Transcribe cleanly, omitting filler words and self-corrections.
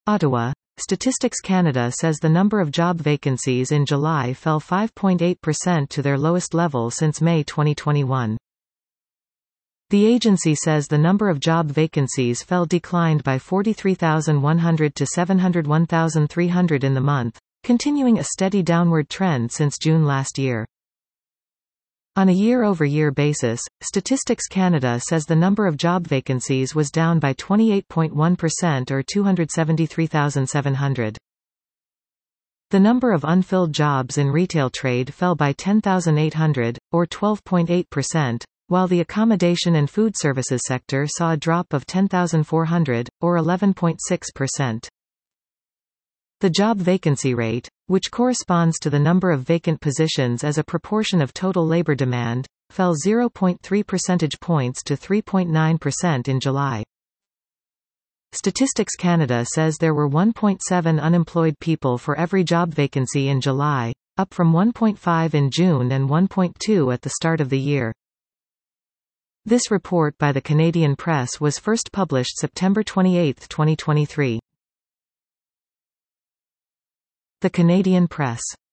Ottawa. Statistics Canada says the number of job vacancies in July fell 5.8% to their lowest level since May 2021. The agency says the number of job vacancies declined by 43,100 to 701,300 in the month, continuing a steady downward trend since June last year. On a year-over-year basis, Statistics Canada says the number of job vacancies was down by 28.1% or 273,700. The number of unfilled jobs in retail trade fell by 10,800, or 12.8%, while the accommodation and food services sector saw a drop of 10,400, or 11.6%. The job vacancy rate, which corresponds to the number of vacant positions as a proportion of total labor demand, fell 0.3 percentage points to 3.9% in July. Statistics Canada says there were 1.7 unemployed people for every job vacancy in July, up from 1.5 in June and 1.2 at the start of the year. This report by the Canadian Press was first published September 28, 2023. The Canadian Press.